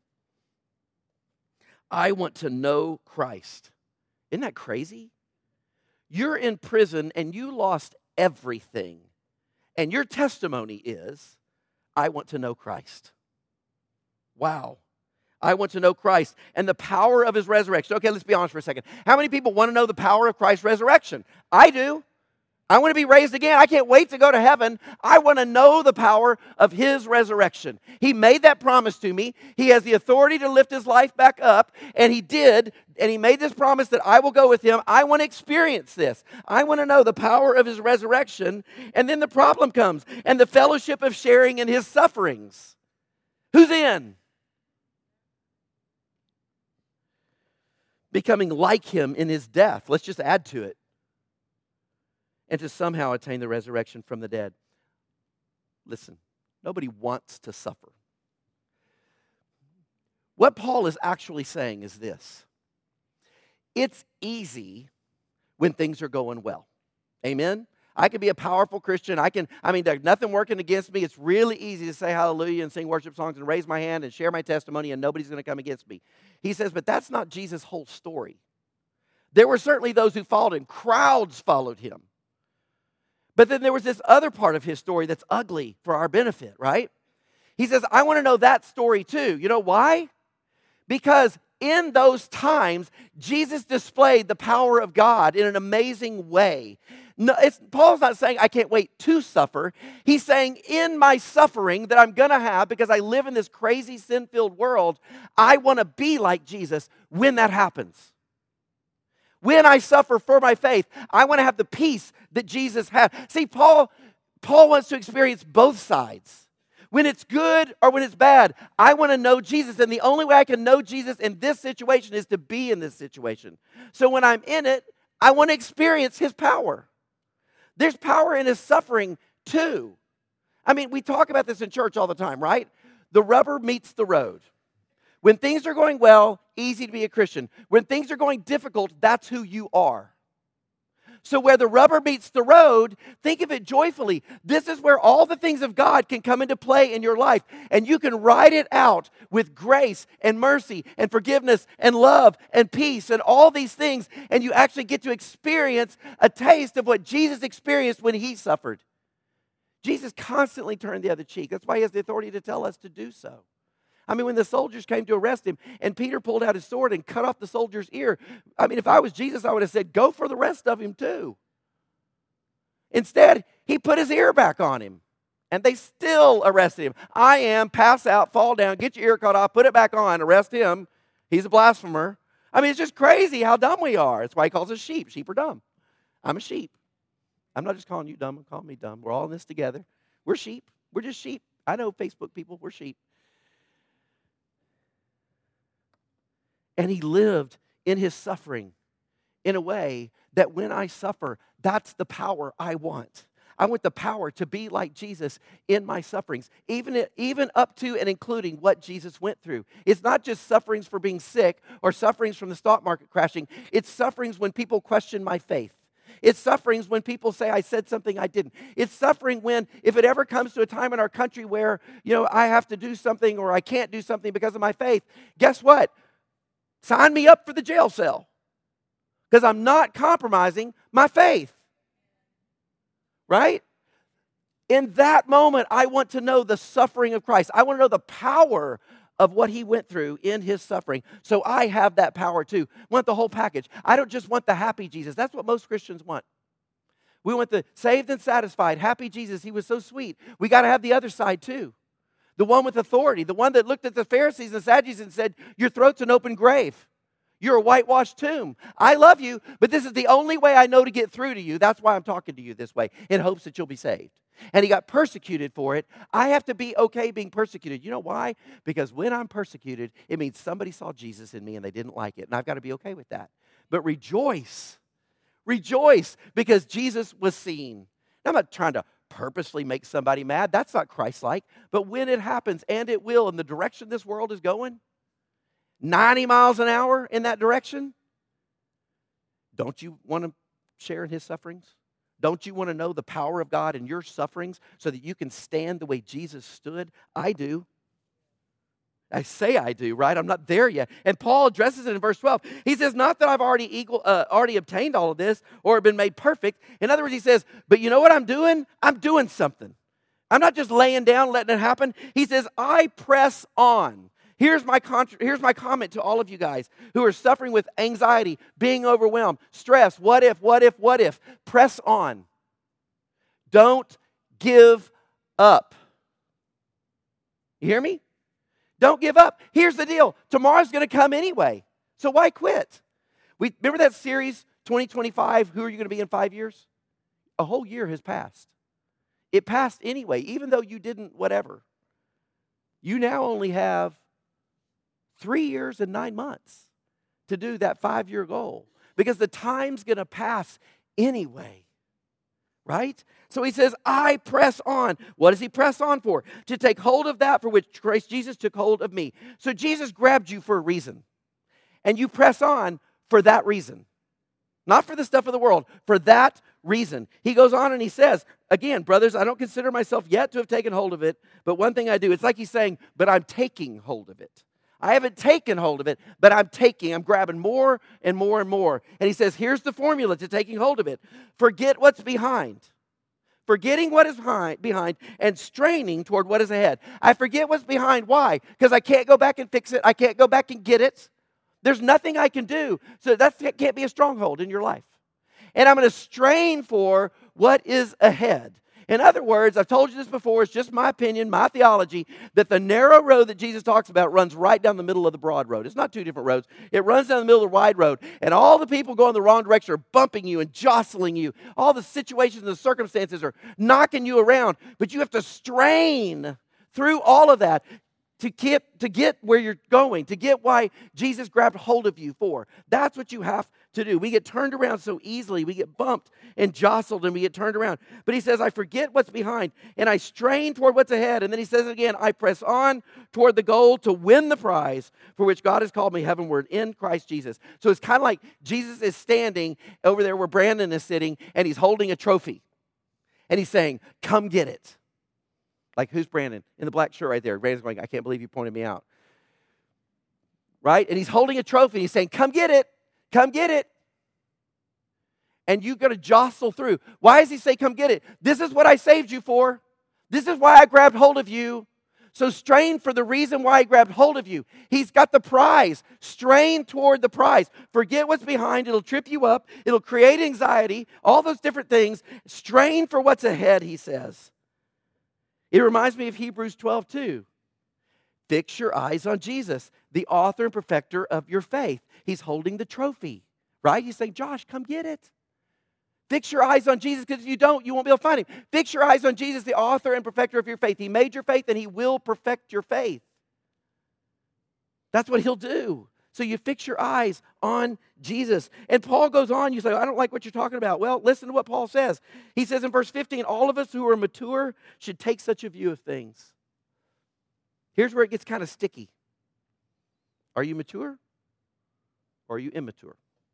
I want to know Christ. Isn't that crazy? You're in prison and you lost everything. And your testimony is, I want to know Christ. Wow. I want to know Christ and the power of his resurrection. Okay, let's be honest for a second. How many people want to know the power of Christ's resurrection? I do. I want to be raised again. I can't wait to go to heaven. I want to know the power of his resurrection. He made that promise to me. He has the authority to lift his life back up, and he did. And he made this promise that I will go with him. I want to experience this. I want to know the power of his resurrection. And then the problem comes, and the fellowship of sharing in his sufferings. Who's in? Becoming like him in his death. Let's just add to it. And to somehow attain the resurrection from the dead. Listen, nobody wants to suffer. What Paul is actually saying is this. It's easy when things are going well. Amen? I can be a powerful Christian. There's nothing working against me. It's really easy to say hallelujah and sing worship songs and raise my hand and share my testimony, and nobody's going to come against me. He says, but that's not Jesus' whole story. There were certainly those who followed him. Crowds followed him. But then there was this other part of his story that's ugly for our benefit, right? He says, I want to know that story too. You know why? Because in those times, Jesus displayed the power of God in an amazing way. No, Paul's not saying I can't wait to suffer. He's saying in my suffering that I'm going to have because I live in this crazy sin-filled world, I want to be like Jesus when that happens. When I suffer for my faith, I want to have the peace that Jesus had. See, Paul wants to experience both sides. When it's good or when it's bad, I want to know Jesus. And the only way I can know Jesus in this situation is to be in this situation. So when I'm in it, I want to experience his power. There's power in his suffering too. We talk about this in church all the time, right? The rubber meets the road. When things are going well, easy to be a Christian. When things are going difficult, that's who you are. So where the rubber meets the road, think of it joyfully. This is where all the things of God can come into play in your life. And you can ride it out with grace and mercy and forgiveness and love and peace and all these things. And you actually get to experience a taste of what Jesus experienced when he suffered. Jesus constantly turned the other cheek. That's why he has the authority to tell us to do so. I mean, when the soldiers came to arrest him and Peter pulled out his sword and cut off the soldier's ear, I mean, if I was Jesus, I would have said, go for the rest of him too. Instead, he put his ear back on him. And they still arrested him. I am, pass out, fall down, get your ear cut off, put it back on, arrest him. He's a blasphemer. I mean, it's just crazy how dumb we are. That's why he calls us sheep. Sheep are dumb. I'm a sheep. I'm not just calling you dumb. I'm calling me dumb. We're all in this together. We're sheep. We're just sheep. I know Facebook people. We're sheep. And he lived in his suffering in a way that when I suffer, that's the power I want. I want the power to be like Jesus in my sufferings, even up to and including what Jesus went through. It's not just sufferings for being sick or sufferings from the stock market crashing. It's sufferings when people question my faith. It's sufferings when people say I said something I didn't. It's suffering when, if it ever comes to a time in our country where, I have to do something or I can't do something because of my faith, guess what? Sign me up for the jail cell because I'm not compromising my faith. Right? In that moment, I want to know the suffering of Christ. I want to know the power of what he went through in his suffering. So I have that power too. I want the whole package. I don't just want the happy Jesus. That's what most Christians want. We want the saved and satisfied, happy Jesus. He was so sweet. We got to have the other side too. The one with authority. The one that looked at the Pharisees and Sadducees and said, your throat's an open grave. You're a whitewashed tomb. I love you, but this is the only way I know to get through to you. That's why I'm talking to you this way, in hopes that you'll be saved. And he got persecuted for it. I have to be okay being persecuted. You know why? Because when I'm persecuted, it means somebody saw Jesus in me and they didn't like it. And I've got to be okay with that. But rejoice. Rejoice because Jesus was seen. Now, I'm not trying to purposely make somebody mad. That's not Christ-like. But when it happens, and it will, in the direction this world is going, 90 miles an hour in that direction, don't you want to share in his sufferings? Don't you want to know the power of God in your sufferings so that you can stand the way Jesus stood? I do. I say I do, right? I'm not there yet. And Paul addresses it in verse 12. He says, not that I've already obtained all of this or been made perfect. In other words, he says, but you know what I'm doing? I'm doing something. I'm not just laying down, letting it happen. He says, I press on. Here's my comment to all of you guys who are suffering with anxiety, being overwhelmed, stress, what if? Press on. Don't give up. You hear me? Don't give up. Here's the deal. Tomorrow's going to come anyway. So why quit? Remember that series, 2025, Who Are You Going to Be in 5 years? A whole year has passed. It passed anyway, even though you didn't whatever. You now only have 3 years and 9 months to do that 5-year goal because the time's going to pass anyway, right? So he says, I press on. What does he press on for? To take hold of that for which Christ Jesus took hold of me. So Jesus grabbed you for a reason, and you press on for that reason. Not for the stuff of the world, for that reason. He goes on and he says, again, brothers, I don't consider myself yet to have taken hold of it, but one thing I do. It's like he's saying, but I'm taking hold of it. I haven't taken hold of it, but I'm grabbing more and more and more. And he says, here's the formula to taking hold of it. Forget what's behind. Forgetting what is behind and straining toward what is ahead. I forget what's behind. Why? Because I can't go back and fix it. I can't go back and get it. There's nothing I can do. So that can't be a stronghold in your life. And I'm going to strain for what is ahead. In other words, I've told you this before, it's just my opinion, my theology, that the narrow road that Jesus talks about runs right down the middle of the broad road. It's not two different roads. It runs down the middle of the wide road. And all the people going the wrong direction are bumping you and jostling you. All the situations and the circumstances are knocking you around. But you have to strain through all of that to get where you're going, to get why Jesus grabbed hold of you for. That's what you have to do. We get turned around so easily. We get bumped and jostled and we get turned around. But he says, I forget what's behind and I strain toward what's ahead. And then he says again, I press on toward the goal to win the prize for which God has called me heavenward in Christ Jesus. So it's kind of like Jesus is standing over there where Brandon is sitting and he's holding a trophy. And he's saying, come get it. Like, who's Brandon? In the black shirt right there. Brandon's going, I can't believe you pointed me out. Right? And he's holding a trophy. He's saying, come get it. Come get it. And you've got to jostle through. Why does he say, come get it? This is what I saved you for. This is why I grabbed hold of you. So strain for the reason why he grabbed hold of you. He's got the prize. Strain toward the prize. Forget what's behind. It'll trip you up. It'll create anxiety, all those different things. Strain for what's ahead, he says. It reminds me of Hebrews 12 too. Fix your eyes on Jesus, the author and perfecter of your faith. He's holding the trophy, right? He's saying, Josh, come get it. Fix your eyes on Jesus, because if you don't, you won't be able to find him. Fix your eyes on Jesus, the author and perfecter of your faith. He made your faith, and he will perfect your faith. That's what he'll do. So you fix your eyes on Jesus. And Paul goes on, you say, I don't like what you're talking about. Well, listen to what Paul says. He says in verse 15, all of us who are mature should take such a view of things. Here's where it gets kind of sticky. Are you mature or are you immature?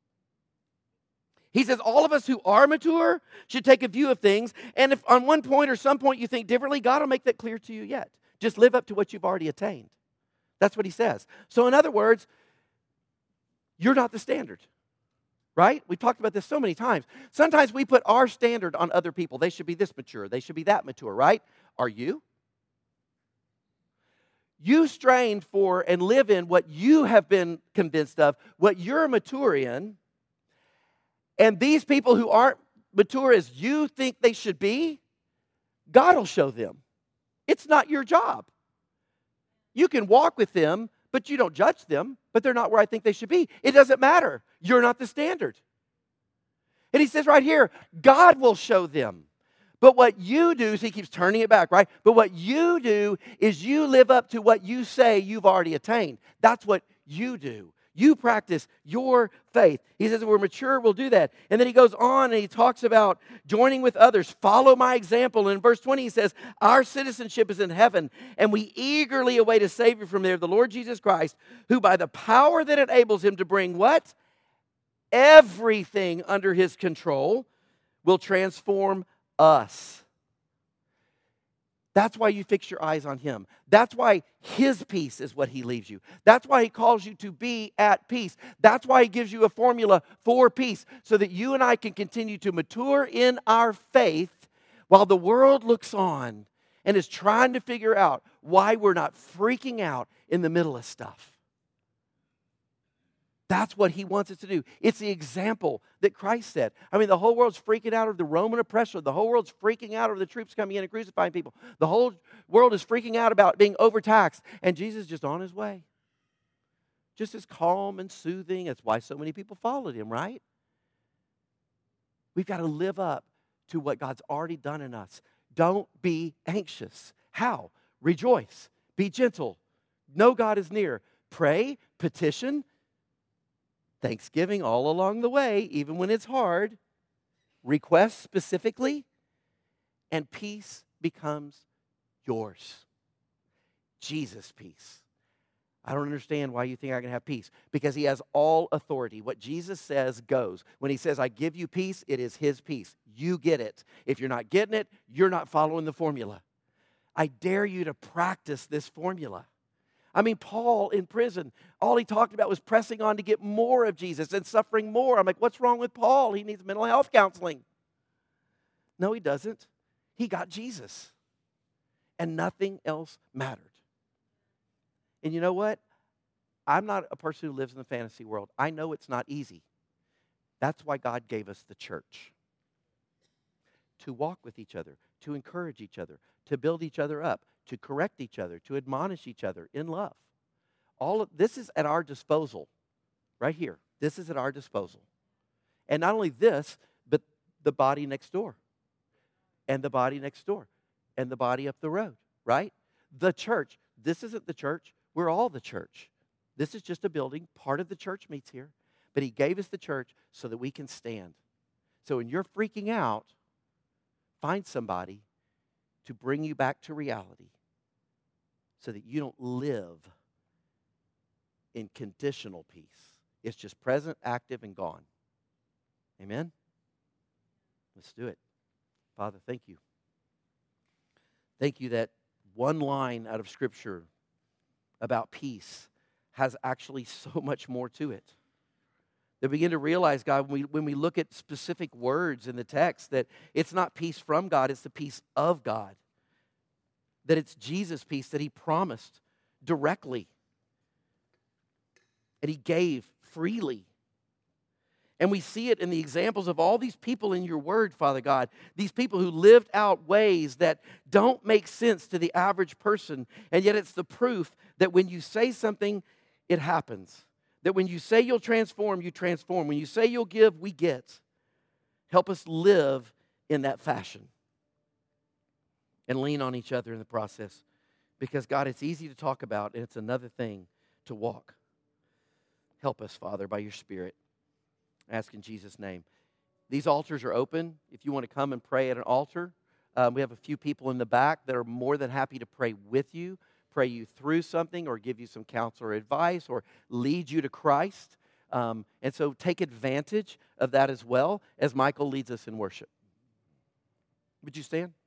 He says all of us who are mature should take a view of things. And if on one point or some point you think differently, God will make that clear to you yet. Just live up to what you've already attained. That's what he says. So in other words, you're not the standard, right? We've talked about this so many times. Sometimes we put our standard on other people. They should be this mature. They should be that mature, right? Are you? You strain for and live in what you have been convinced of, what you're mature in. And these people who aren't mature as you think they should be, God will show them. It's not your job. You can walk with them, but you don't judge them, but they're not where I think they should be. It doesn't matter. You're not the standard. And he says right here, God will show them. But what you do, so he keeps turning it back, right? But what you do is you live up to what you say you've already attained. That's what you do. You practice your faith. He says if we're mature, we'll do that. And then he goes on and he talks about joining with others. Follow my example. And in verse 20 he says, our citizenship is in heaven, and we eagerly await a Savior from there, the Lord Jesus Christ, who by the power that enables him to bring what? Everything under his control will transform us. That's why you fix your eyes on him. That's why his peace is what he leaves you. That's why he calls you to be at peace. That's why he gives you a formula for peace, so that you and I can continue to mature in our faith while the world looks on and is trying to figure out why we're not freaking out in the middle of stuff. That's what he wants us to do. It's the example that Christ set. I mean, the whole world's freaking out of the Roman oppressor. The whole world's freaking out of the troops coming in and crucifying people. The whole world is freaking out about being overtaxed. And Jesus is just on his way. Just as calm and soothing. That's why so many people followed him, right? We've got to live up to what God's already done in us. Don't be anxious. How? Rejoice. Be gentle. Know God is near. Pray, petition, thanksgiving all along the way, even when it's hard. Request specifically, and peace becomes yours. Jesus' peace. I don't understand why you think I can have peace. Because he has all authority. What Jesus says goes. When he says, I give you peace, it is his peace. You get it. If you're not getting it, you're not following the formula. I dare you to practice this formula. I mean, Paul in prison, all he talked about was pressing on to get more of Jesus and suffering more. I'm like, what's wrong with Paul? He needs mental health counseling. No, he doesn't. He got Jesus. And nothing else mattered. And you know what? I'm not a person who lives in the fantasy world. I know it's not easy. That's why God gave us the church. To walk with each other, to encourage each other, to build each other up, to correct each other, to admonish each other in love. All of this is at our disposal, right here. This is at our disposal. And not only this, but the body next door, and the body next door, and the body up the road, right? The church. This isn't the church. We're all the church. This is just a building. Part of the church meets here. But he gave us the church so that we can stand. So when you're freaking out, find somebody to bring you back to reality so that you don't live in conditional peace. It's just present, active, and gone. Amen? Let's do it. Father, thank you. Thank you that one line out of Scripture about peace has actually so much more to it. They begin to realize, God, when we look at specific words in the text, that it's not peace from God, it's the peace of God. that it's Jesus' peace that he promised directly. And he gave freely. And we see it in the examples of all these people in your word, Father God. These people who lived out ways that don't make sense to the average person. And yet it's the proof that when you say something, it happens. That when you say you'll transform, you transform. When you say you'll give, we get. Help us live in that fashion. And lean on each other in the process. Because, God, it's easy to talk about, and it's another thing to walk. Help us, Father, by your Spirit. I ask in Jesus' name. These altars are open. If you want to come and pray at an altar, we have a few people in the back that are more than happy to pray with you, pray you through something, or give you some counsel or advice, or lead you to Christ. And so take advantage of that as well as Michael leads us in worship. Would you stand?